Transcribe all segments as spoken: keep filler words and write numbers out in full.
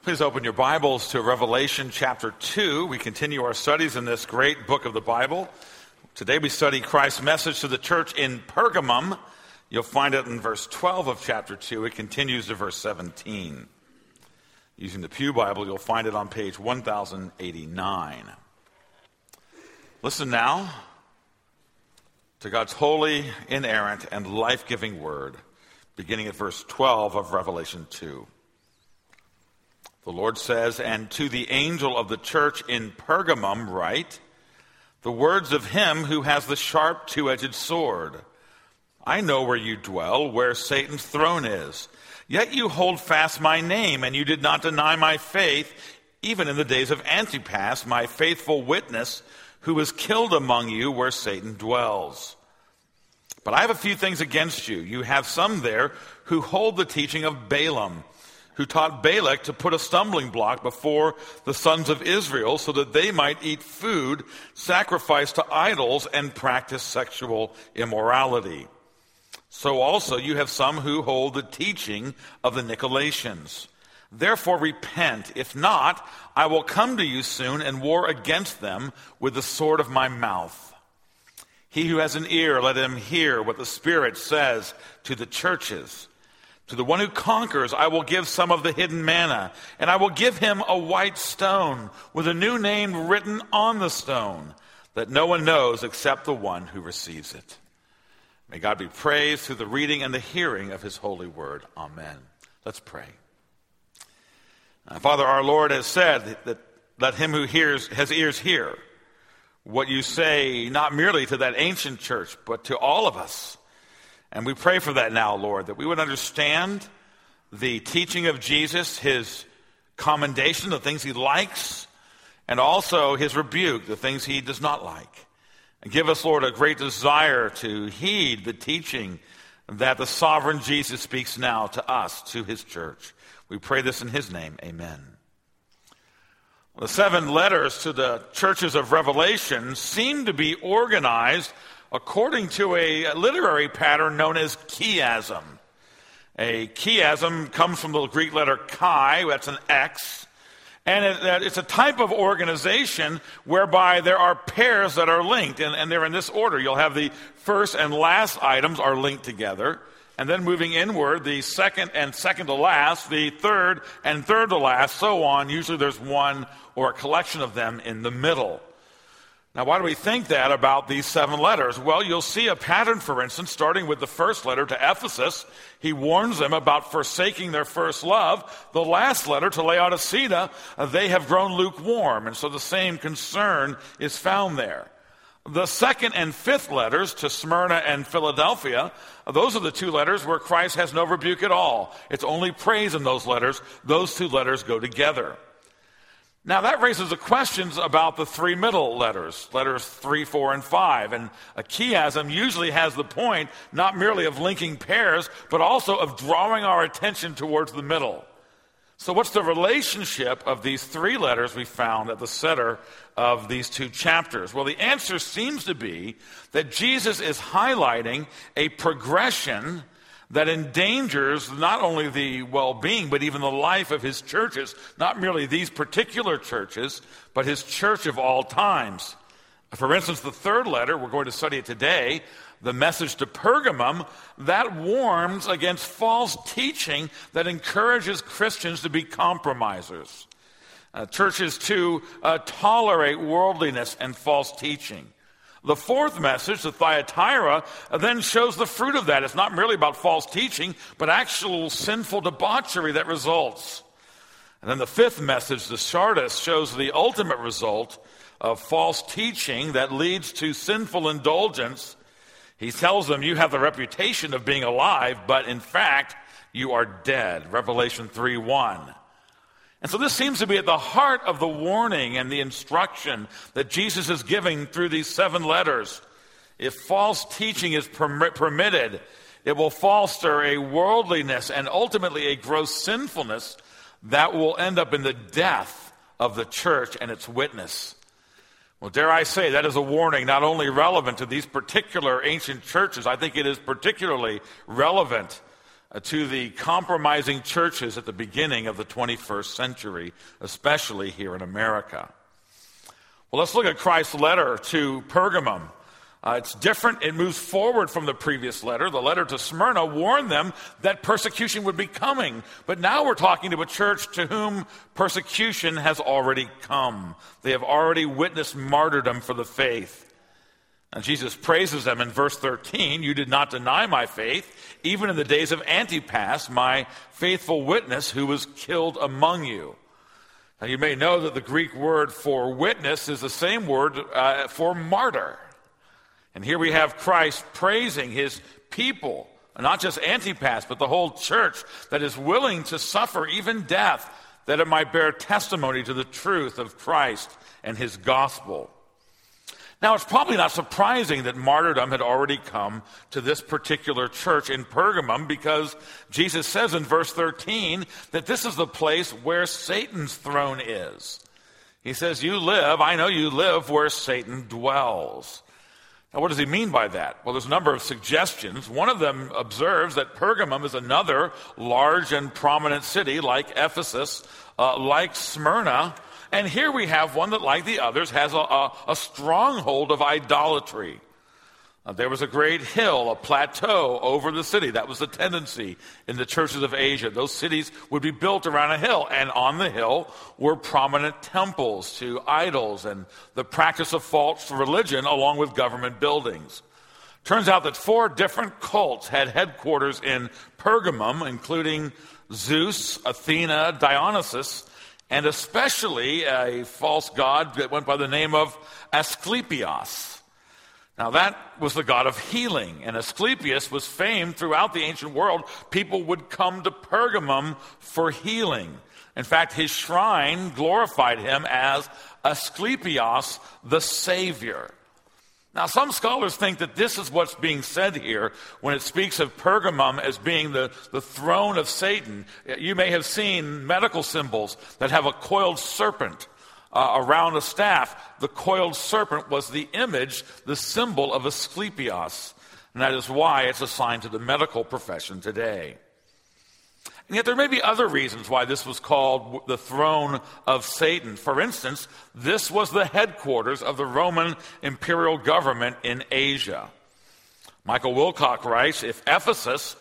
Please open your Bibles to Revelation chapter two. We continue our studies in this great book of the Bible. Today we study Christ's message to the church in Pergamum. You'll find it in verse twelve of chapter two. It continues to verse seventeen. Using the Pew Bible, you'll find it on page one thousand eighty-nine. Listen now to God's holy, inerrant, and life-giving word, beginning at verse twelve of Revelation two. The Lord says, "And to the angel of the church in Pergamum write, the words of him who has the sharp two-edged sword. I know where you dwell, where Satan's throne is. Yet you hold fast my name, and you did not deny my faith, even in the days of Antipas, my faithful witness, who was killed among you where Satan dwells. But I have a few things against you. You have some there who hold the teaching of Balaam, who taught Balak to put a stumbling block before the sons of Israel so that they might eat food sacrificed to idols and practice sexual immorality. So also you have some who hold the teaching of the Nicolaitans. Therefore repent. If not, I will come to you soon and war against them with the sword of my mouth. He who has an ear, let him hear what the Spirit says to the churches. To the one who conquers, I will give some of the hidden manna, and I will give him a white stone with a new name written on the stone that no one knows except the one who receives it." May God be praised through the reading and the hearing of his holy word. Amen. Let's pray. Uh, Father, our Lord has said that let him who hears has ears hear what you say, not merely to that ancient church, but to all of us. And we pray for that now, Lord, that we would understand the teaching of Jesus, his commendation, the things he likes, and also his rebuke, the things he does not like. And give us, Lord, a great desire to heed the teaching that the sovereign Jesus speaks now to us, to his church. We pray this in his name. Amen. The seven letters to the churches of Revelation seem to be organized according to a literary pattern known as chiasm. A chiasm comes from the Greek letter chi, that's an X, and it, it's a type of organization whereby there are pairs that are linked, and, and they're in this order. You'll have the first and last items are linked together, and then moving inward, the second and second to last, the third and third to last, so on. Usually there's one or a collection of them in the middle. Now, why do we think that about these seven letters? Well, you'll see a pattern, for instance, starting with the first letter to Ephesus. He warns them about forsaking their first love. The last letter to Laodicea, uh, they have grown lukewarm, and so the same concern is found there. The second and fifth letters to Smyrna and Philadelphia, uh, those are the two letters where Christ has no rebuke at all. It's only praise in those letters. Those two letters go together. Now, that raises the questions about the three middle letters, letters three, four, and five. And a chiasm usually has the point not merely of linking pairs, but also of drawing our attention towards the middle. So what's the relationship of these three letters we found at the center of these two chapters? Well, the answer seems to be that Jesus is highlighting a progression that endangers not only the well-being, but even the life of his churches, not merely these particular churches, but his church of all times. For instance, the third letter, we're going to study it today, the message to Pergamum, that warns against false teaching that encourages Christians to be compromisers. Uh, churches to uh, tolerate worldliness and false teaching. The fourth message, the Thyatira, then shows the fruit of that. It's not merely about false teaching, but actual sinful debauchery that results. And then the fifth message, the Sardis, shows the ultimate result of false teaching that leads to sinful indulgence. He tells them, you have the reputation of being alive, but in fact, you are dead. Revelation three one. And so this seems to be at the heart of the warning and the instruction that Jesus is giving through these seven letters. If false teaching is perm- permitted, it will foster a worldliness and ultimately a gross sinfulness that will end up in the death of the church and its witness. Well, dare I say, that is a warning not only relevant to these particular ancient churches, I think it is particularly relevant uh, to the compromising churches at the beginning of the twenty-first century, especially here in America. Well, let's look at Christ's letter to Pergamum. Uh, it's different. It moves forward from the previous letter. The letter to Smyrna warned them that persecution would be coming. But now we're talking to a church to whom persecution has already come. They have already witnessed martyrdom for the faith. And Jesus praises them in verse thirteen. You did not deny my faith, even in the days of Antipas, my faithful witness who was killed among you. Now you may know that the Greek word for witness is the same word uh, for martyr. And here we have Christ praising his people, not just Antipas, but the whole church that is willing to suffer even death, that it might bear testimony to the truth of Christ and his gospel. Now, it's probably not surprising that martyrdom had already come to this particular church in Pergamum, because Jesus says in verse thirteen that this is the place where Satan's throne is. He says, you live, I know you live where Satan dwells. Now, what does he mean by that? Well, there's a number of suggestions. One of them observes that Pergamum is another large and prominent city like Ephesus, uh, like Smyrna. And here we have one that, like the others, has a, a, a stronghold of idolatry. Uh, there was a great hill, a plateau over the city. That was the tendency in the churches of Asia. Those cities would be built around a hill, and on the hill were prominent temples to idols and the practice of false religion along with government buildings. Turns out that four different cults had headquarters in Pergamum, including Zeus, Athena, Dionysus, and especially a false god that went by the name of Asclepius. Now, that was the god of healing, and Asclepius was famed throughout the ancient world. People would come to Pergamum for healing. In fact, his shrine glorified him as Asclepius, the Savior. Now, some scholars think that this is what's being said here when it speaks of Pergamum as being the, the throne of Satan. You may have seen medical symbols that have a coiled serpent Uh, around a staff. The coiled serpent was the image, the symbol of Asclepius. And that is why it's assigned to the medical profession today. And yet there may be other reasons why this was called the throne of Satan. For instance, this was the headquarters of the Roman imperial government in Asia. Michael Wilcock writes, if Ephesus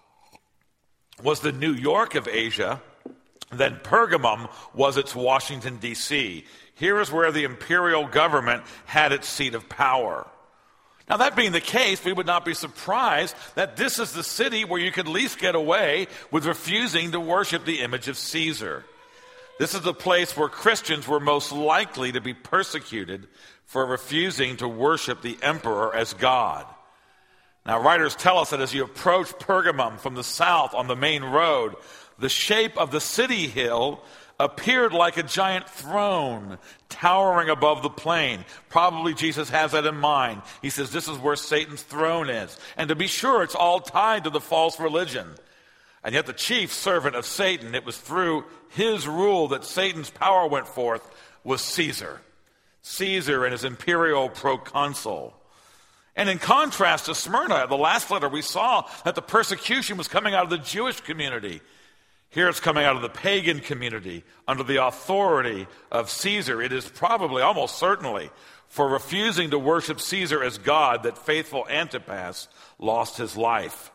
was the New York of Asia, then Pergamum was its Washington, D C Here is where the imperial government had its seat of power. Now, that being the case, we would not be surprised that this is the city where you could least get away with refusing to worship the image of Caesar. This is the place where Christians were most likely to be persecuted for refusing to worship the emperor as God. Now, writers tell us that as you approach Pergamum from the south on the main road, the shape of the city hill appeared like a giant throne towering above the plain. Probably Jesus has that in mind. He says this is where Satan's throne is. And to be sure, it's all tied to the false religion. And yet the chief servant of Satan, it was through his rule that Satan's power went forth, was Caesar. Caesar and his imperial proconsul. And in contrast to Smyrna, the last letter, we saw that the persecution was coming out of the Jewish community. Here it's coming out of the pagan community under the authority of Caesar. It is probably, almost certainly, for refusing to worship Caesar as God that faithful Antipas lost his life.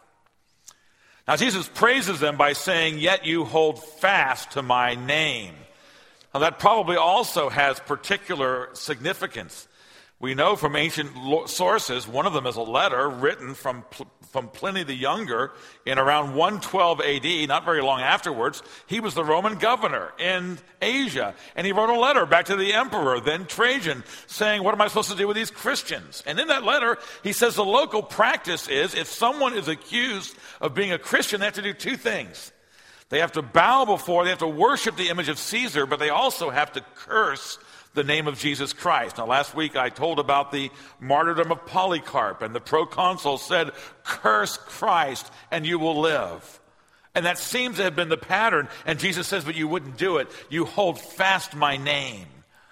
Now, Jesus praises them by saying, yet you hold fast to my name. Now, that probably also has particular significance. We know from ancient sources, one of them is a letter written from, from Pliny the Younger in around one twelve A D, not very long afterwards. He was the Roman governor in Asia, and he wrote a letter back to the emperor, then Trajan, saying, what am I supposed to do with these Christians? And in that letter, he says the local practice is if someone is accused of being a Christian, they have to do two things. They have to bow before, they have to worship the image of Caesar, but they also have to curse the name of Jesus Christ. Now, last week I told about the martyrdom of Polycarp, and the proconsul said, curse Christ and you will live. And that seems to have been the pattern, and Jesus says, but you wouldn't do it. You hold fast my name.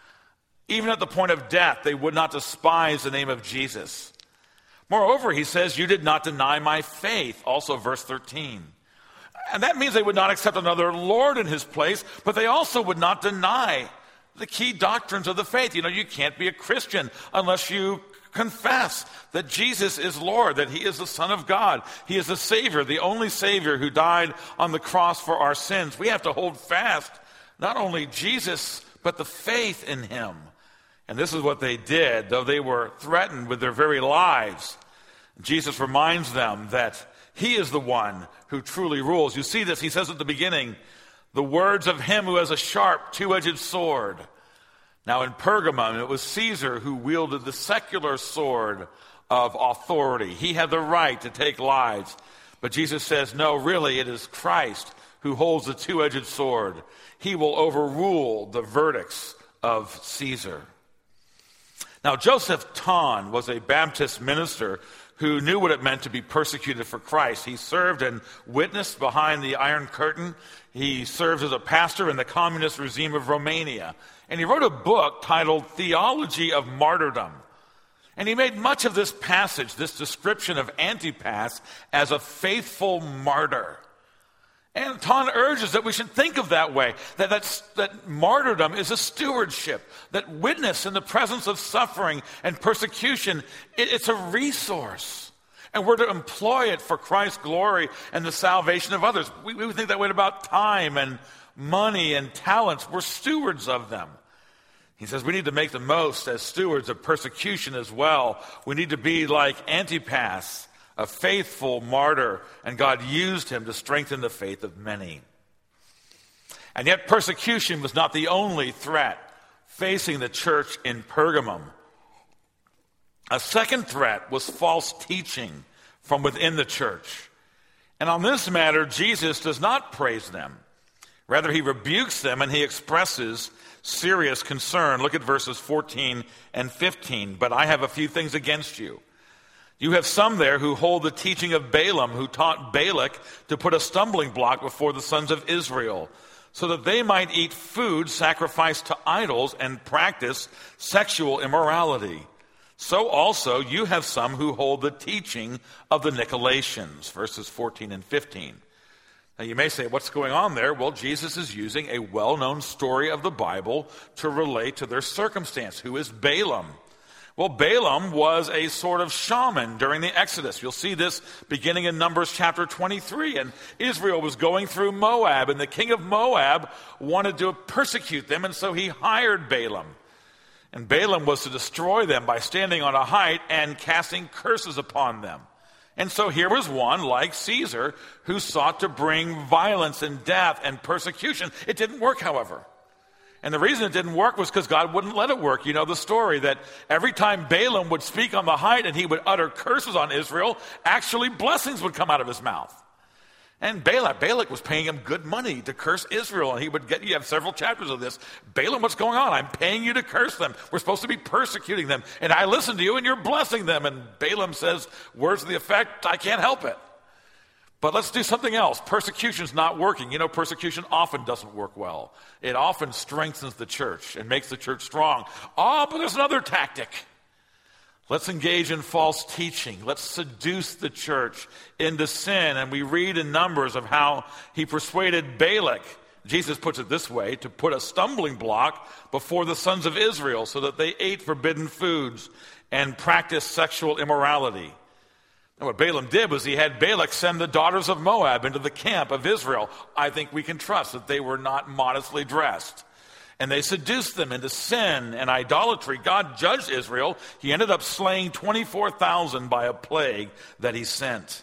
Even at the point of death, they would not despise the name of Jesus. Moreover, he says, you did not deny my faith. Also, verse thirteen. And that means they would not accept another Lord in his place, but they also would not deny the key doctrines of the faith. You know, you can't be a Christian unless you confess that Jesus is Lord, that he is the Son of God. He is the Savior, the only Savior who died on the cross for our sins. We have to hold fast not only Jesus, but the faith in him. And this is what they did, though they were threatened with their very lives. Jesus reminds them that he is the one who truly rules. You see this, he says at the beginning, the words of him who has a sharp, two-edged sword. Now in Pergamum, it was Caesar who wielded the secular sword of authority. He had the right to take lives. But Jesus says, no, really, it is Christ who holds the two-edged sword. He will overrule the verdicts of Caesar. Now, Joseph Ton was a Baptist minister who knew what it meant to be persecuted for Christ. He served and witnessed behind the Iron Curtain. He served as a pastor in the communist regime of Romania. And he wrote a book titled Theology of Martyrdom. And he made much of this passage, this description of Antipas, as a faithful martyr. And Ton urges that we should think of that way, that, that's, that martyrdom is a stewardship, that witness in the presence of suffering and persecution, it, it's a resource. And we're to employ it for Christ's glory and the salvation of others. We, we think that way about time and money and talents. We're stewards of them. He says we need to make the most as stewards of persecution as well. We need to be like Antipas, a faithful martyr, and God used him to strengthen the faith of many. And yet persecution was not the only threat facing the church in Pergamum. A second threat was false teaching from within the church. And on this matter, Jesus does not praise them. Rather, he rebukes them and he expresses serious concern. Look at verses fourteen and fifteen. But I have a few things against you. You have some there who hold the teaching of Balaam, who taught Balak to put a stumbling block before the sons of Israel, so that they might eat food sacrificed to idols and practice sexual immorality. So also you have some who hold the teaching of the Nicolaitans, verses fourteen and fifteen. Now you may say, what's going on there? Well, Jesus is using a well-known story of the Bible to relate to their circumstance. Who is Balaam? Well, Balaam was a sort of shaman during the Exodus. You'll see this beginning in Numbers chapter twenty-three. And Israel was going through Moab, and the king of Moab wanted to persecute them, and so he hired Balaam. And Balaam was to destroy them by standing on a height and casting curses upon them. And so here was one, like Caesar, who sought to bring violence and death and persecution. It didn't work, however. And the reason it didn't work was because God wouldn't let it work. You know the story that every time Balaam would speak on the height and he would utter curses on Israel, actually blessings would come out of his mouth. And Balak, Balak was paying him good money to curse Israel. And he would get, you have several chapters of this. Balaam, what's going on? I'm paying you to curse them. We're supposed to be persecuting them. And I listen to you and you're blessing them. And Balaam says, words to the effect, I can't help it. But let's do something else. Persecution's not working. You know, persecution often doesn't work well. It often strengthens the church and makes the church strong. Oh, but there's another tactic. Let's engage in false teaching. Let's seduce the church into sin. And we read in Numbers of how he persuaded Balak, Jesus puts it this way, to put a stumbling block before the sons of Israel so that they ate forbidden foods and practiced sexual immorality. And what Balaam did was he had Balak send the daughters of Moab into the camp of Israel. I think we can trust that they were not modestly dressed. And they seduced them into sin and idolatry. God judged Israel. He ended up slaying twenty-four thousand by a plague that he sent.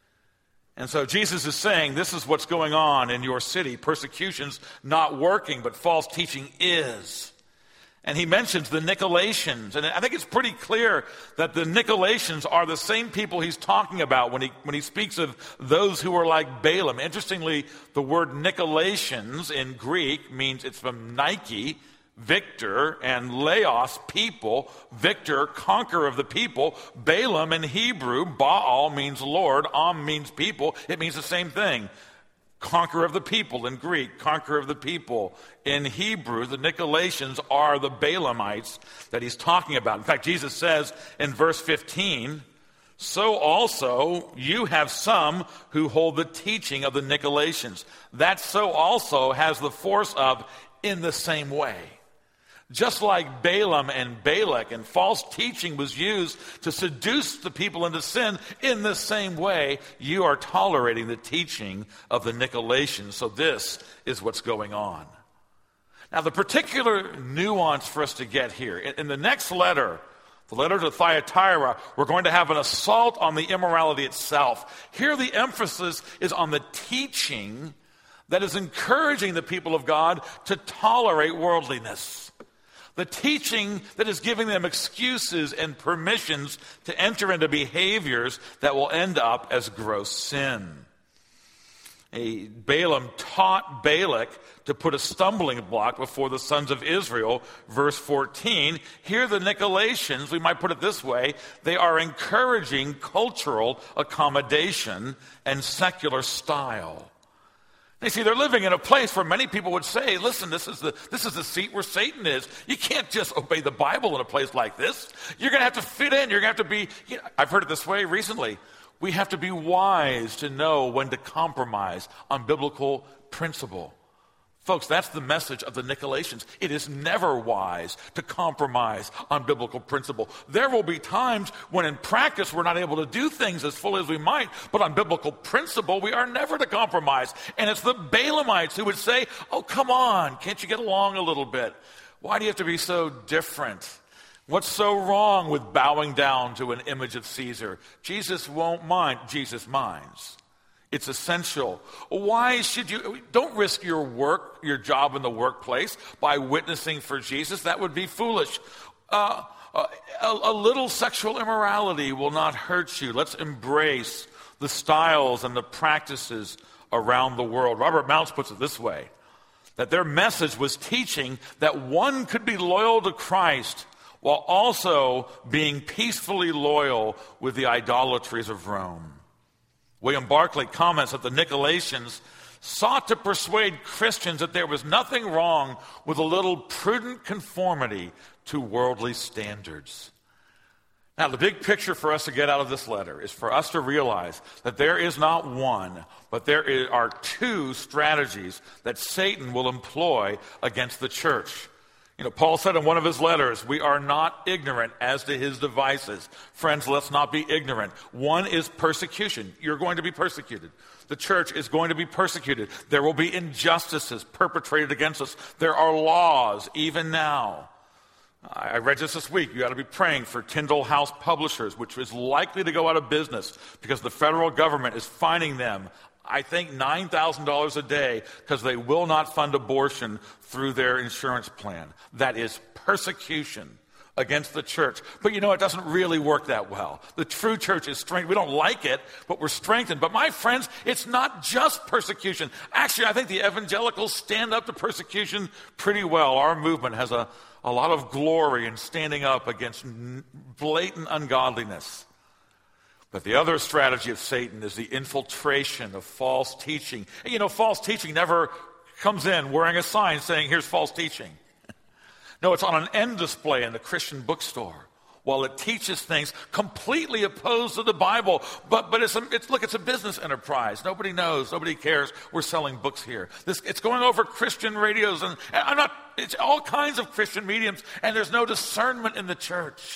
And so Jesus is saying, this is what's going on in your city. Persecution's not working, but false teaching is. And he mentions the Nicolaitans. And I think it's pretty clear that the Nicolaitans are the same people he's talking about when he when he speaks of those who are like Balaam. Interestingly, the word Nicolaitans in Greek means it's from Nike, victor, and Laos, people. Victor, conqueror of the people. Balaam in Hebrew, Baal means Lord. Am means people. It means the same thing. Conqueror of the people in Greek, conqueror of the people in Hebrew. The Nicolaitans are the Balaamites that he's talking about. In fact, Jesus says in verse fifteen, so also you have some who hold the teaching of the Nicolaitans. That so also has the force of in the same way. Just like Balaam and Balak and false teaching was used to seduce the people into sin, in the same way you are tolerating the teaching of the Nicolaitans. So this is what's going on. Now, the particular nuance for us to get here, in, in the next letter, the letter to Thyatira, we're going to have an assault on the immorality itself. Here the emphasis is on the teaching that is encouraging the people of God to tolerate worldliness. The teaching that is giving them excuses and permissions to enter into behaviors that will end up as gross sin. A Balaam taught Balak to put a stumbling block before the sons of Israel. Verse fourteen, here the Nicolaitans, we might put it this way, they are encouraging cultural accommodation and secular style. You see, they're living in a place where many people would say, listen, this is the this is the seat where Satan is. You can't just obey the Bible in a place like this. You're going to have to fit in. You're going to have to be, you know, I've heard it this way recently. We have to be wise to know when to compromise on biblical principle. Folks, that's the message of the Nicolaitans. It is never wise to compromise on biblical principle. There will be times when in practice we're not able to do things as fully as we might, but on biblical principle we are never to compromise. And it's the Balaamites who would say, oh, come on, can't you get along a little bit? Why do you have to be so different? What's so wrong with bowing down to an image of Caesar? Jesus won't mind. Jesus minds. It's essential. Why should you, don't risk your work, your job in the workplace by witnessing for Jesus. That would be foolish. Uh, a, a little sexual immorality will not hurt you. Let's embrace the styles and the practices around the world. Robert Mounce puts it this way, that their message was teaching that one could be loyal to Christ while also being peacefully loyal with the idolatries of Rome. William Barclay comments that the Nicolaitans sought to persuade Christians that there was nothing wrong with a little prudent conformity to worldly standards. Now, the big picture for us to get out of this letter is for us to realize that there is not one, but there are two strategies that Satan will employ against the church. You know, Paul said in one of his letters, we are not ignorant as to his devices. Friends, let's not be ignorant. One is persecution. You're going to be persecuted. The church is going to be persecuted. There will be injustices perpetrated against us. There are laws, even now. I read just this week, you got to be praying for Tyndall House Publishers, which is likely to go out of business because the federal government is fining them, I think, nine thousand dollars a day because they will not fund abortion through their insurance plan. That is persecution against the church. But you know, it doesn't really work that well. The true church is strengthened. We don't like it, but we're strengthened. But my friends, it's not just persecution. Actually, I think the evangelicals stand up to persecution pretty well. Our movement has a, a lot of glory in standing up against blatant ungodliness. But the other strategy of Satan is the infiltration of false teaching. And you know, false teaching never comes in wearing a sign saying, here's false teaching. No, it's on an end display in the Christian bookstore while it teaches things completely opposed to the Bible. But but it's, a, it's look, it's a business enterprise. Nobody knows. Nobody cares. We're selling books here. This, it's going over Christian radios. And, and I'm not, it's all kinds of Christian mediums. And there's no discernment in the church.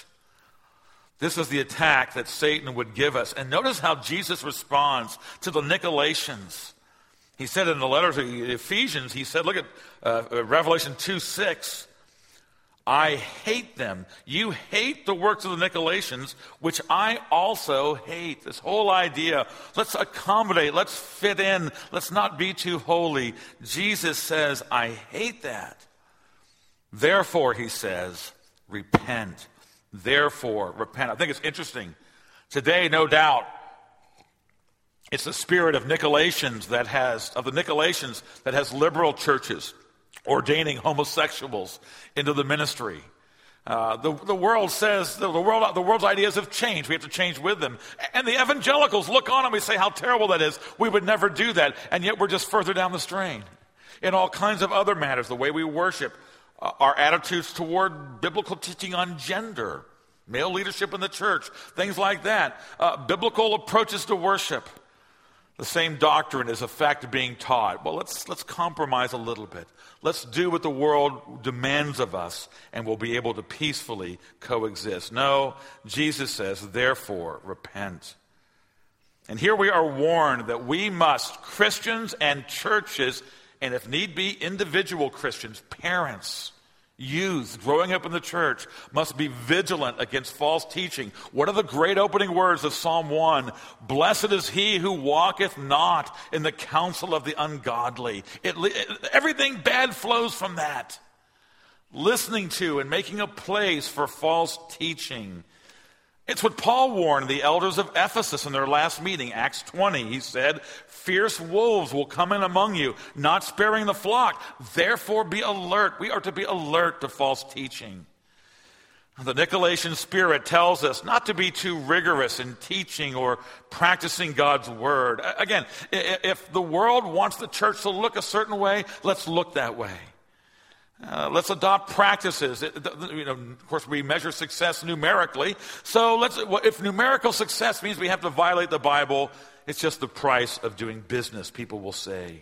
This is the attack that Satan would give us. And notice how Jesus responds to the Nicolaitans. He said in the letter to the Ephesians, he said, look at uh, Revelation two six, I hate them. You hate the works of the Nicolaitans, which I also hate. This whole idea, let's accommodate, let's fit in, let's not be too holy. Jesus says, I hate that. Therefore, he says, repent. Therefore, repent. I think it's interesting. Today, no doubt, it's the spirit of Nicolaitans that has, of the Nicolaitans that has liberal churches ordaining homosexuals into the ministry. Uh, the, the world says, the, the, world, the world's ideas have changed. We have to change with them. And the evangelicals look on and we say how terrible that is. We would never do that. And yet we're just further down the strain. In all kinds of other matters, the way we worship, uh, our attitudes toward biblical teaching on gender. male leadership in the church, things like that. Uh, biblical approaches to worship. The same doctrine is in fact being taught. Well, let's let's compromise a little bit. Let's do what the world demands of us, and we'll be able to peacefully coexist. No, Jesus says, therefore, repent. And here we are warned that we must, Christians and churches, and if need be, individual Christians, parents, youth growing up in the church, must be vigilant against false teaching. What are the great opening words of Psalm one? Blessed is he who walketh not in the counsel of the ungodly. It, it, everything bad flows from that. Listening to and making a place for false teaching. It's what Paul warned the elders of Ephesus in their last meeting, Acts twenty. He said, fierce wolves will come in among you, not sparing the flock. Therefore be alert. We are to be alert to false teaching. The Nicolaitans spirit tells us not to be too rigorous in teaching or practicing God's word. Again, if the world wants the church to look a certain way, let's look that way. Uh, let's adopt practices. It, you know, of course, we measure success numerically. So let's. If numerical success means we have to violate the Bible, it's just the price of doing business, people will say.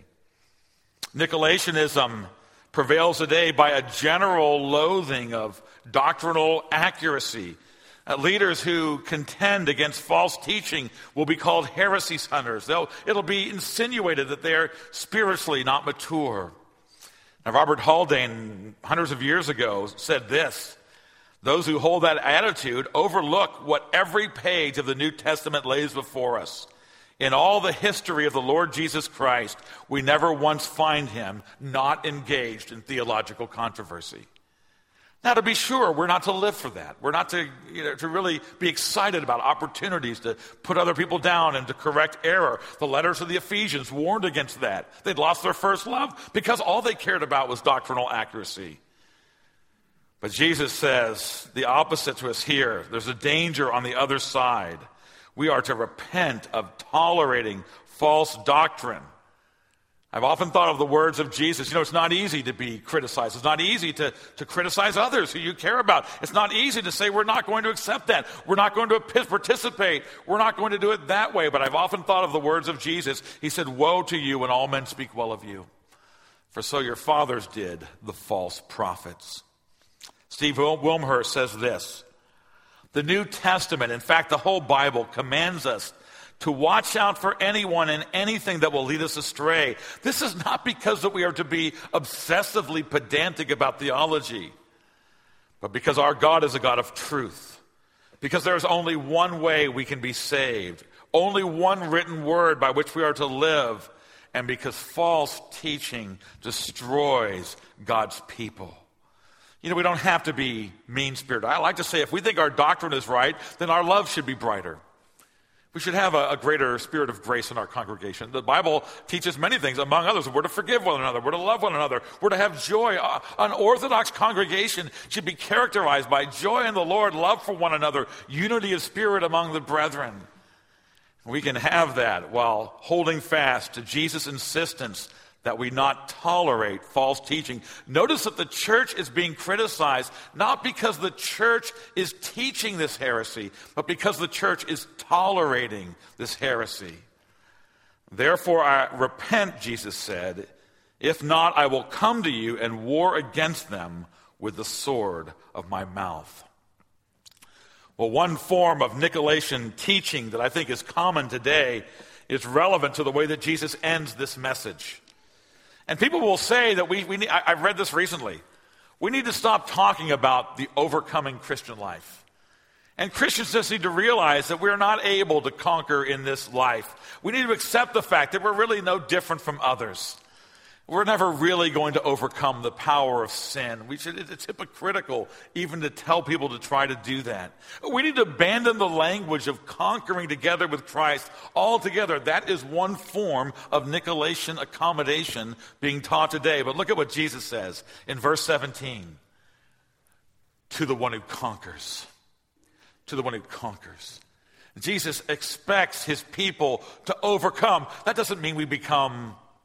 Nicolaitanism prevails today by a general loathing of doctrinal accuracy. Uh, leaders who contend against false teaching will be called heresy hunters. They'll, it'll be insinuated that they're spiritually not mature. Now, Robert Haldane, hundreds of years ago, said this: those who hold that attitude overlook what every page of the New Testament lays before us. In all the history of the Lord Jesus Christ, we never once find him not engaged in theological controversy. Now, to be sure, we're not to live for that. We're not to, you know, to really be excited about opportunities to put other people down and to correct error. The letters of the Ephesians warned against that. They'd lost their first love because all they cared about was doctrinal accuracy. But Jesus says the opposite to us here. There's a danger on the other side. We are to repent of tolerating false doctrine. I've often thought of the words of Jesus. You know, it's not easy to be criticized. It's not easy to, to criticize others who you care about. It's not easy to say we're not going to accept that. We're not going to participate. We're not going to do it that way. But I've often thought of the words of Jesus. He said, woe to you when all men speak well of you. For so your fathers did, the false prophets. Steve Wilmhurst says this: the New Testament, in fact, the whole Bible, commands us to watch out for anyone and anything that will lead us astray. This is not because that we are to be obsessively pedantic about theology, but because our God is a God of truth. Because there is only one way we can be saved, only one written word by which we are to live, and because false teaching destroys God's people. You know, we don't have to be mean-spirited. I like to say if we think our doctrine is right, then our love should be brighter. We should have a, a greater spirit of grace in our congregation. The Bible teaches many things, among others. We're to forgive one another. We're to love one another. We're to have joy. Uh, an Orthodox congregation should be characterized by joy in the Lord, love for one another, unity of spirit among the brethren. We can have that while holding fast to Jesus' insistence that we not tolerate false teaching. Notice that the church is being criticized not because the church is teaching this heresy, but because the church is tolerating this heresy. Therefore, I repent, Jesus said. If not, I will come to you and war against them with the sword of my mouth. Well, one form of Nicolaitan teaching that I think is common today is relevant to the way that Jesus ends this message. And people will say that we, we need, I, I've read this recently, we need to stop talking about the overcoming Christian life. And Christians just need to realize that we're not able to conquer in this life. We need to accept the fact that we're really no different from others. We're never really going to overcome the power of sin. We should, it's hypocritical even to tell people to try to do that. We need to abandon the language of conquering together with Christ altogether. That is one form of Nicolaitan accommodation being taught today. But look at what Jesus says in verse seventeen. To the one who conquers. To the one who conquers. Jesus expects his people to overcome. That doesn't mean we become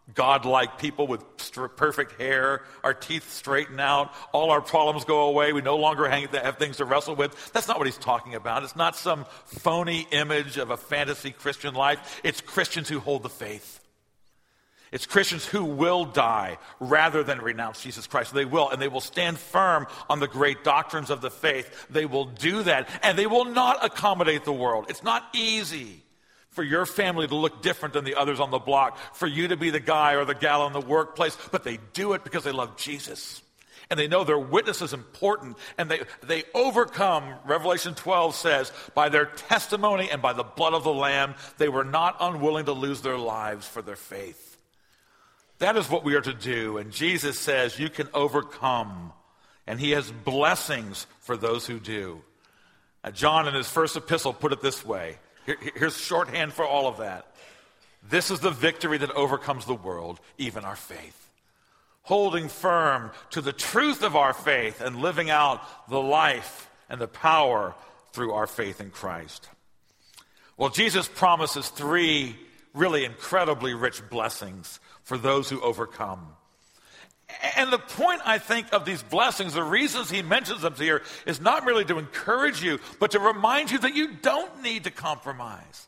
godlike people with st- perfect hair, our teeth straighten out, all our problems go away, we no longer hang, have things to wrestle with. That's not what he's talking about. It's not some phony image of a fantasy Christian life. It's Christians who hold the faith. It's Christians who will die rather than renounce Jesus Christ. They will, and they will stand firm on the great doctrines of the faith. They will do that, and they will not accommodate the world. It's not easy for your family to look different than the others on the block, for you to be the guy or the gal in the workplace, but they do it because they love Jesus. And they know their witness is important, and they, they overcome, Revelation twelve says, by their testimony and by the blood of the Lamb. They were not unwilling to lose their lives for their faith. That is what we are to do. And Jesus says you can overcome. And he has blessings for those who do. Now, John in his first epistle put it this way. Here, here's shorthand for all of that. This is the victory that overcomes the world, even our faith. Holding firm to the truth of our faith and living out the life and the power through our faith in Christ. Well, Jesus promises three really incredibly rich blessings for those who overcome. And the point, I think, of these blessings, the reasons he mentions them here, is not merely to encourage you, but to remind you that you don't need to compromise.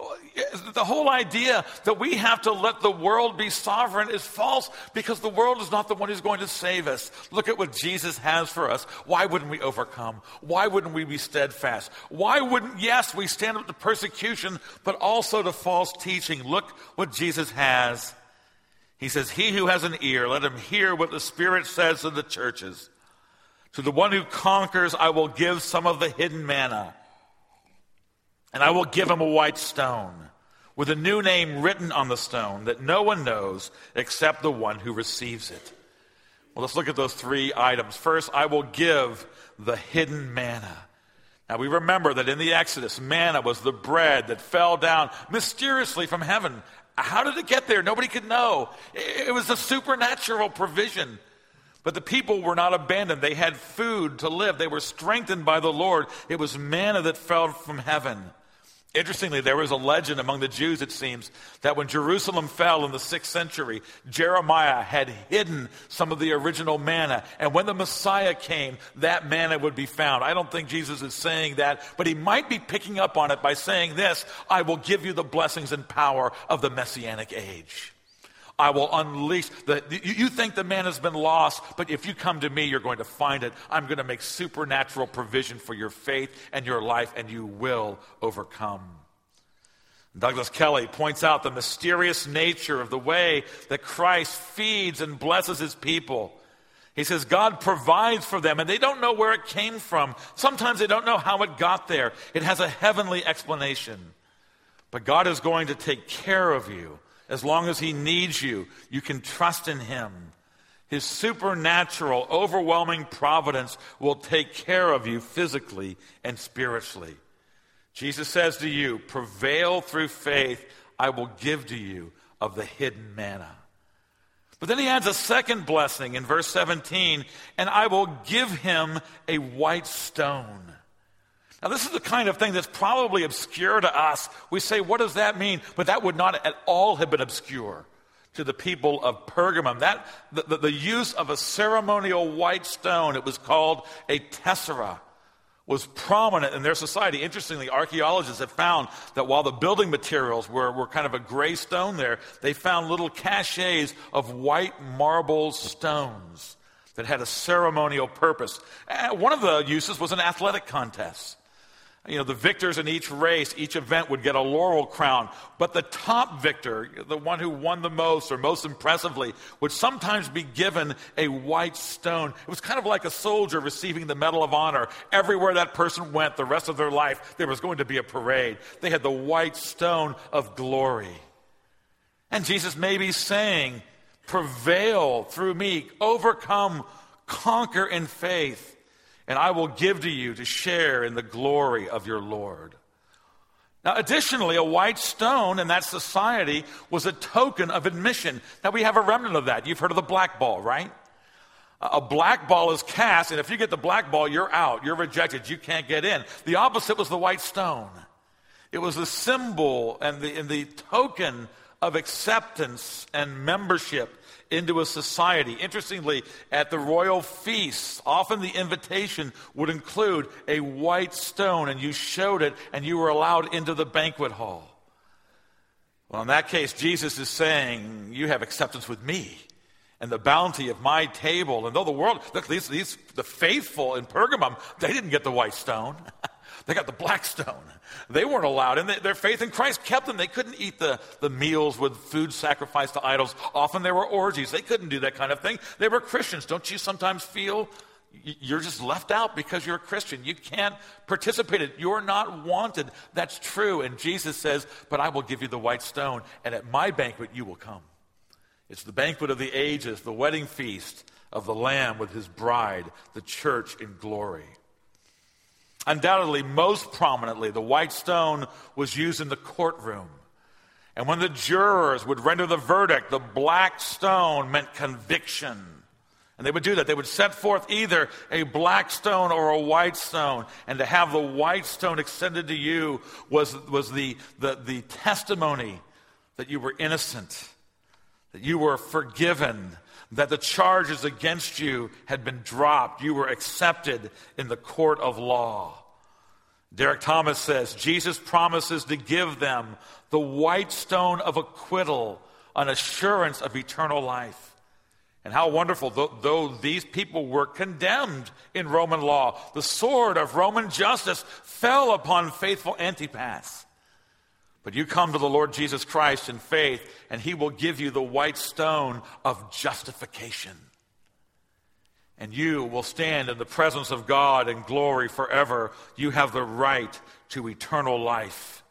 The whole idea that we have to let the world be sovereign is false, because the world is not the one who's going to save us. Look at what Jesus has for us. Why wouldn't we overcome? Why wouldn't we be steadfast? Why wouldn't, yes, we stand up to persecution, but also to false teaching? Look what Jesus has. He says, he who has an ear, let him hear what the Spirit says to the churches. To the one who conquers, I will give some of the hidden manna. And I will give him a white stone with a new name written on the stone that no one knows except the one who receives it. Well, let's look at those three items. First, I will give the hidden manna. Now, we remember that in the Exodus, manna was the bread that fell down mysteriously from heaven. How did it get there? Nobody could know. It was a supernatural provision. But the people were not abandoned. They had food to live. They were strengthened by the Lord. It was manna that fell from heaven. Interestingly, there was a legend among the Jews, it seems, that when Jerusalem fell in the sixth century, Jeremiah had hidden some of the original manna. And when the Messiah came, that manna would be found. I don't think Jesus is saying that, but he might be picking up on it by saying this: I will give you the blessings and power of the Messianic age. I will unleash the, you think the man has been lost, but if you come to me, you're going to find it. I'm going to make supernatural provision for your faith and your life, and you will overcome. Douglas Kelly points out the mysterious nature of the way that Christ feeds and blesses his people. He says God provides for them, and they don't know where it came from. Sometimes they don't know how it got there. It has a heavenly explanation. But God is going to take care of you. As long as he needs you, you can trust in him. His supernatural, overwhelming providence will take care of you physically and spiritually. Jesus says to you, prevail through faith, I will give to you of the hidden manna. But then he adds a second blessing in verse seventeen, and I will give him a white stone. Now, this is the kind of thing that's probably obscure to us. We say, what does that mean? But that would not at all have been obscure to the people of Pergamum. That the, the, the use of a ceremonial white stone, it was called a tessera, was prominent in their society. Interestingly, archaeologists have found that while the building materials were, were kind of a gray stone there, they found little caches of white marble stones that had a ceremonial purpose. And one of the uses was an athletic contest. You know, the victors in each race, each event would get a laurel crown. But the top victor, the one who won the most or most impressively, would sometimes be given a white stone. It was kind of like a soldier receiving the Medal of Honor. Everywhere that person went, the rest of their life, there was going to be a parade. They had the white stone of glory. And Jesus may be saying, prevail through me, overcome, conquer in faith. And I will give to you to share in the glory of your Lord. Now, additionally, a white stone in that society was a token of admission. Now, we have a remnant of that. You've heard of the black ball, right? A black ball is cast, and if you get the black ball, you're out. You're rejected. You can't get in. The opposite was the white stone. It was the symbol and the, and the token of acceptance and membership into a society. Interestingly, at the royal feasts, often the invitation would include a white stone, and you showed it, and you were allowed into the banquet hall. Well, in that case, Jesus is saying, you have acceptance with me and the bounty of my table. And though the world, look, these, these the faithful in Pergamum, they didn't get the white stone. They got the black stone. They weren't allowed, and they, their faith in Christ kept them. They couldn't eat the, the meals with food sacrificed to idols. Often there were orgies. They couldn't do that kind of thing. They were Christians. Don't you sometimes feel you're just left out because you're a Christian? You can't participate in it. You're not wanted. That's true. And Jesus says, but I will give you the white stone, and at my banquet you will come. It's the banquet of the ages, the wedding feast of the Lamb with his bride, the church in glory. Undoubtedly, most prominently, the white stone was used in the courtroom. And when the jurors would render the verdict, the black stone meant conviction. And they would do that. They would set forth either a black stone or a white stone. And to have the white stone extended to you was, was the, the, the testimony that you were innocent, that you were forgiven, that the charges against you had been dropped. You were accepted in the court of law. Derek Thomas says, Jesus promises to give them the white stone of acquittal, an assurance of eternal life. And how wonderful, though, though these people were condemned in Roman law, the sword of Roman justice fell upon faithful Antipas. But you come to the Lord Jesus Christ in faith, and he will give you the white stone of justification. And you will stand in the presence of God in glory forever. You have the right to eternal life.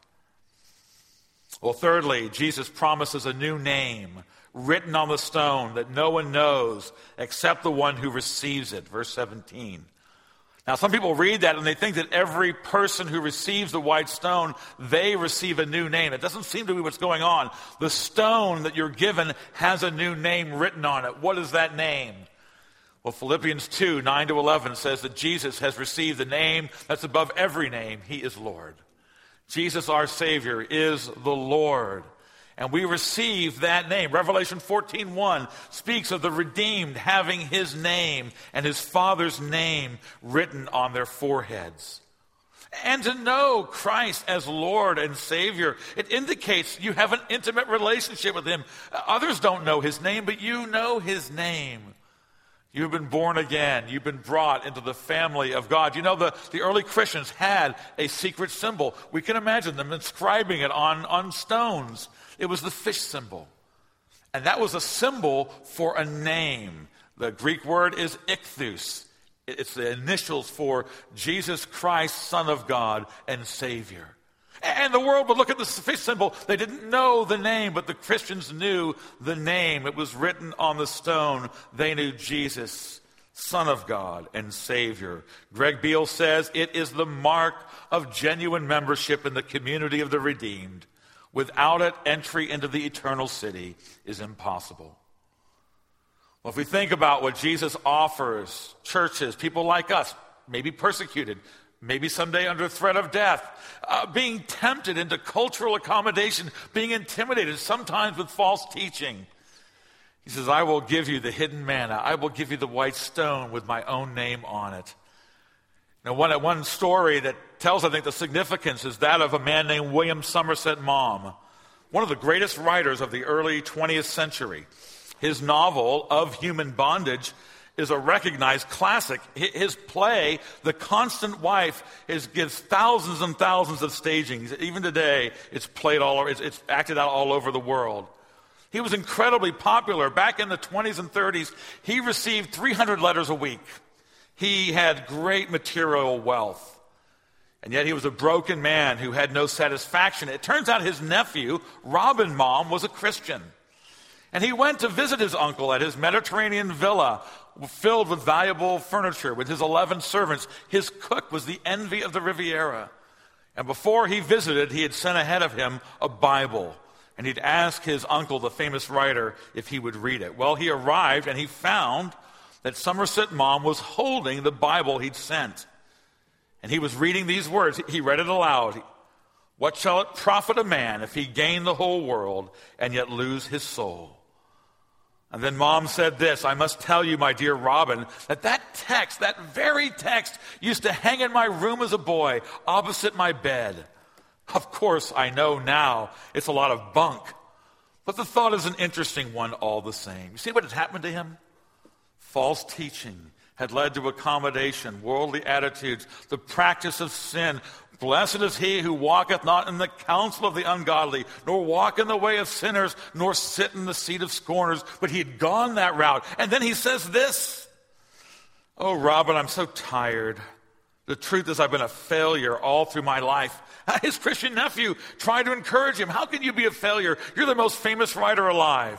Well, thirdly, Jesus promises a new name written on the stone that no one knows except the one who receives it. Verse seventeen. Now, some people read that and they think that every person who receives the white stone, they receive a new name. It doesn't seem to be what's going on. The stone that you're given has a new name written on it. What is that name? Well, Philippians two, nine to eleven says that Jesus has received the name that's above every name. He is Lord. Jesus, our Savior, is the Lord. And we receive that name. Revelation fourteen one speaks of the redeemed having his name and his Father's name written on their foreheads. And to know Christ as Lord and Savior, it indicates you have an intimate relationship with him. Others don't know his name, but you know his name. You've been born again. You've been brought into the family of God. You know, the, the early Christians had a secret symbol. We can imagine them inscribing it on, on stones. It was the fish symbol. And that was a symbol for a name. The Greek word is ichthus. It's the initials for Jesus Christ, Son of God and Savior. And the world would look at the fish symbol. They didn't know the name, but the Christians knew the name. It was written on the stone. They knew Jesus, Son of God and Savior. Greg Beale says, it is the mark of genuine membership in the community of the redeemed. Without it, entry into the eternal city is impossible. Well, if we think about what Jesus offers churches, people like us, maybe persecuted, maybe someday under threat of death, uh, being tempted into cultural accommodation, being intimidated, sometimes with false teaching. He says, I will give you the hidden manna. I will give you the white stone with my own name on it. Now, one, one story that tells, I think, the significance is that of a man named William Somerset Maugham, one of the greatest writers of the early twentieth century. His novel, Of Human Bondage, is a recognized classic. His play, The Constant Wife, is, gives thousands and thousands of stagings. Even today, it's played all over, it's, it's acted out all over the world. He was incredibly popular. Back in the twenties and thirties, he received three hundred letters a week. He had great material wealth. And yet he was a broken man who had no satisfaction. It turns out his nephew, Robin Maugham, was a Christian. And he went to visit his uncle at his Mediterranean villa filled with valuable furniture, with his eleven servants. His cook was the envy of the Riviera. And before he visited, he had sent ahead of him a Bible. And he'd asked his uncle, the famous writer, if he would read it. Well, he arrived and he found that Somerset Maugham was holding the Bible he'd sent. And he was reading these words. He read it aloud. What shall it profit a man if he gain the whole world and yet lose his soul? And then Mom said this, I must tell you, my dear Robin, that that text, that very text, used to hang in my room as a boy, opposite my bed. Of course, I know now it's a lot of bunk, but the thought is an interesting one all the same. You see what had happened to him? False teaching had led to accommodation, worldly attitudes, the practice of sin. Blessed is he who walketh not in the counsel of the ungodly, nor walk in the way of sinners, nor sit in the seat of scorners. But he had gone that route. And then he says this, oh, Robin, I'm so tired. The truth is I've been a failure all through my life. His Christian nephew tried to encourage him. How can you be a failure? You're the most famous writer alive.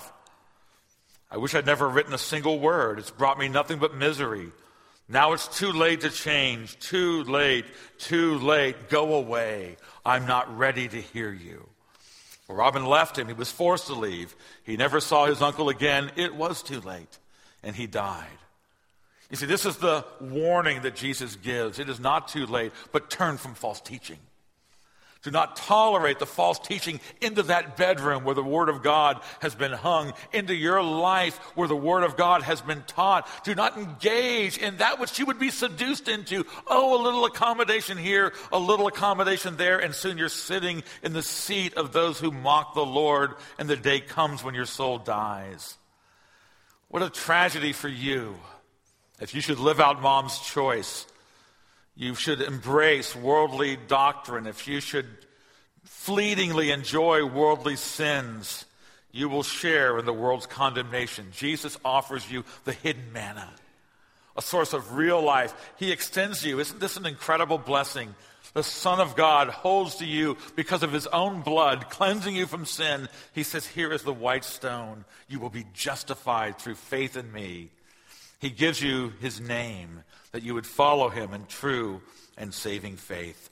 I wish I'd never written a single word. It's brought me nothing but misery. Now it's too late to change. Too late, too late. Go away. I'm not ready to hear you. Well, Robin left him. He was forced to leave. He never saw his uncle again. It was too late, and he died. You see, this is the warning that Jesus gives. It is not too late, but turn from false teaching. Do not tolerate the false teaching into that bedroom where the Word of God has been hung, into your life where the Word of God has been taught. Do not engage in that which you would be seduced into. Oh, a little accommodation here, a little accommodation there, and soon you're sitting in the seat of those who mock the Lord, and the day comes when your soul dies. What a tragedy for you if you should live out Mom's choice. You should embrace worldly doctrine. If you should fleetingly enjoy worldly sins, you will share in the world's condemnation. Jesus offers you the hidden manna, a source of real life. He extends you. Isn't this an incredible blessing? The Son of God holds to you because of his own blood, cleansing you from sin. He says, here is the white stone. You will be justified through faith in me. He gives you his name, that you would follow him in true and saving faith.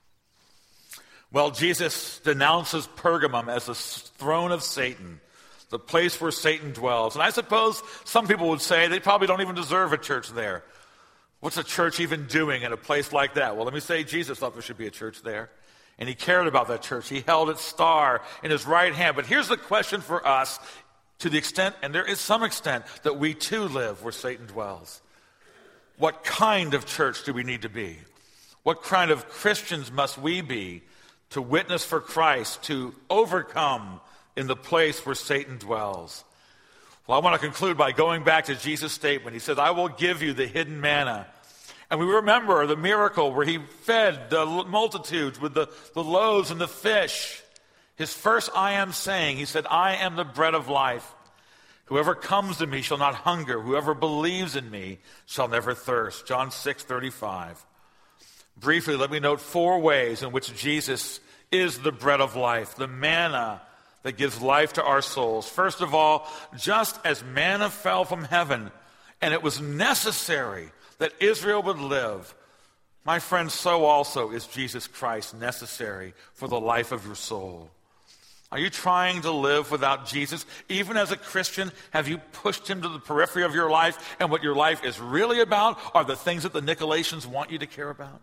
Well, Jesus denounces Pergamum as the throne of Satan, the place where Satan dwells. And I suppose some people would say they probably don't even deserve a church there. What's a church even doing in a place like that? Well, let me say Jesus thought there should be a church there. And he cared about that church. He held its star in his right hand. But here's the question for us, to the extent, and there is some extent, that we too live where Satan dwells. What kind of church do we need to be? What kind of Christians must we be to witness for Christ, to overcome in the place where Satan dwells? Well, I want to conclude by going back to Jesus' statement. He says, I will give you the hidden manna. And we remember the miracle where he fed the multitudes with the, the loaves and the fish. His first I am saying, he said, I am the bread of life. Whoever comes to me shall not hunger. Whoever believes in me shall never thirst. John six thirty-five. Briefly, let me note four ways in which Jesus is the bread of life, the manna that gives life to our souls. First of all, just as manna fell from heaven, and it was necessary that Israel would live, my friends, so also is Jesus Christ necessary for the life of your soul. Are you trying to live without Jesus? Even as a Christian, have you pushed him to the periphery of your life, and what your life is really about are the things that the Nicolaitans want you to care about?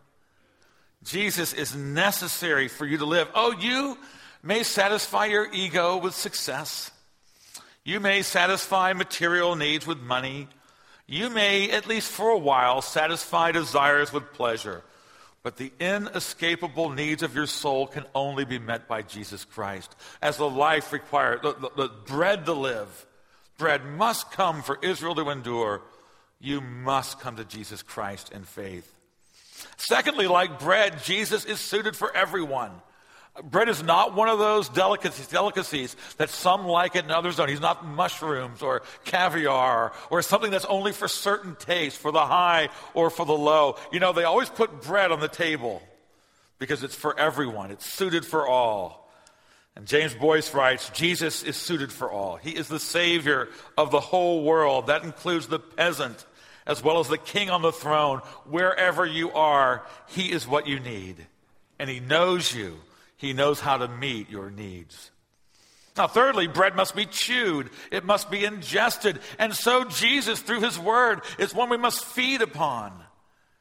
Jesus is necessary for you to live. Oh, you may satisfy your ego with success. You may satisfy material needs with money. You may, at least for a while, satisfy desires with pleasure. But the inescapable needs of your soul can only be met by Jesus Christ. As the life required, the, the, the bread to live, bread must come for Israel to endure. You must come to Jesus Christ in faith. Secondly, like bread, Jesus is suited for everyone. Bread is not one of those delicacies, delicacies that some like it and others don't. He's not mushrooms or caviar or something that's only for certain tastes, for the high or for the low. You know, they always put bread on the table because it's for everyone. It's suited for all. And James Boyce writes, Jesus is suited for all. He is the Savior of the whole world. That includes the peasant as well as the king on the throne. Wherever you are, he is what you need. And he knows you. He knows how to meet your needs. Now, thirdly, bread must be chewed. It must be ingested. And so Jesus, through his word, is one we must feed upon.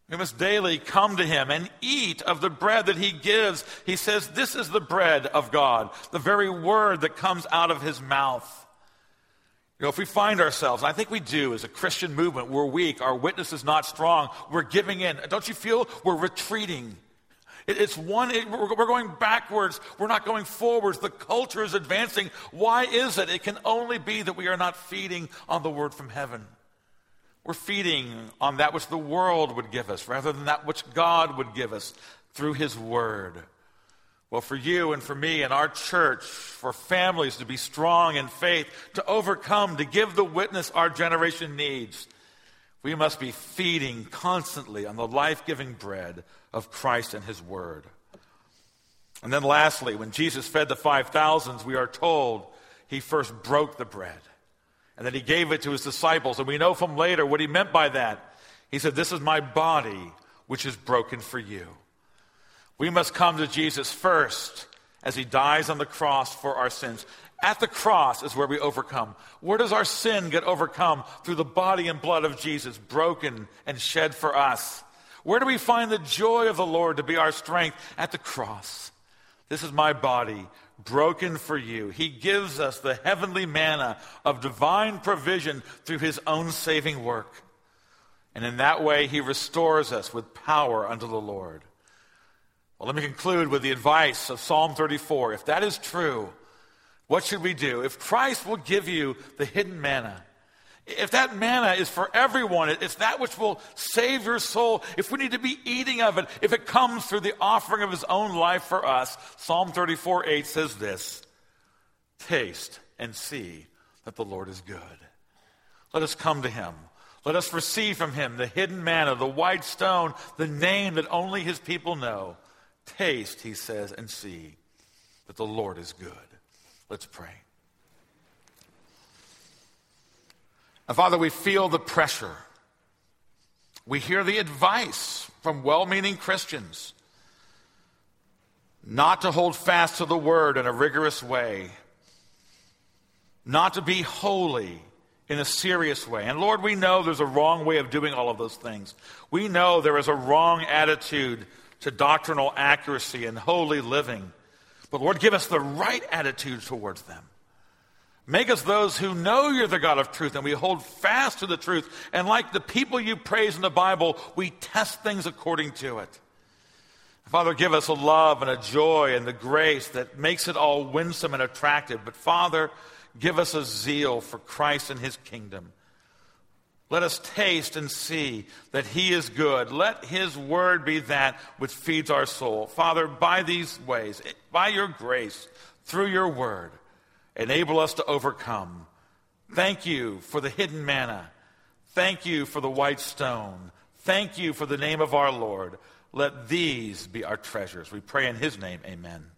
We must daily come to him and eat of the bread that he gives. He says, this is the bread of God, the very word that comes out of his mouth. You know, if we find ourselves, and I think we do as a Christian movement, we're weak, our witness is not strong, we're giving in. Don't you feel we're retreating? It, it's one, it, we're, we're going backwards, we're not going forwards. The culture is advancing. Why is it? It can only be that we are not feeding on the word from heaven. We're feeding on that which the world would give us rather than that which God would give us through his word. Well, for you and for me and our church, for families to be strong in faith, to overcome, to give the witness our generation needs, we must be feeding constantly on the life-giving bread of Christ and his word. And then lastly, when Jesus fed the five thousands, we are told he first broke the bread. And then he gave it to his disciples. And we know from later what he meant by that. He said, this is my body, which is broken for you. We must come to Jesus first as he dies on the cross for our sins. At the cross is where we overcome. Where does our sin get overcome? Through the body and blood of Jesus, broken and shed for us. Where do we find the joy of the Lord to be our strength? At the cross. This is my body, broken for you. He gives us the heavenly manna of divine provision through his own saving work. And in that way, he restores us with power unto the Lord. Well, let me conclude with the advice of Psalm thirty-four. If that is true, what should we do? If Christ will give you the hidden manna, if that manna is for everyone, it's that which will save your soul. If we need to be eating of it, if it comes through the offering of his own life for us, Psalm thirty-four eight says this, taste and see that the Lord is good. Let us come to him. Let us receive from him the hidden manna, the white stone, the name that only his people know. Taste, he says, and see that the Lord is good. Let's pray. And Father, we feel the pressure. We hear the advice from well-meaning Christians not to hold fast to the word in a rigorous way, not to be holy in a serious way. And Lord, we know there's a wrong way of doing all of those things. We know there is a wrong attitude to doctrinal accuracy and holy living. But Lord, give us the right attitude towards them. Make us those who know you're the God of truth, and we hold fast to the truth. And like the people you praise in the Bible, we test things according to it. Father, give us a love and a joy and the grace that makes it all winsome and attractive. But Father, give us a zeal for Christ and his kingdom. Let us taste and see that he is good. Let his word be that which feeds our soul. Father, by these ways, by your grace, through your word, enable us to overcome. Thank you for the hidden manna. Thank you for the white stone. Thank you for the name of our Lord. Let these be our treasures. We pray in his name, amen.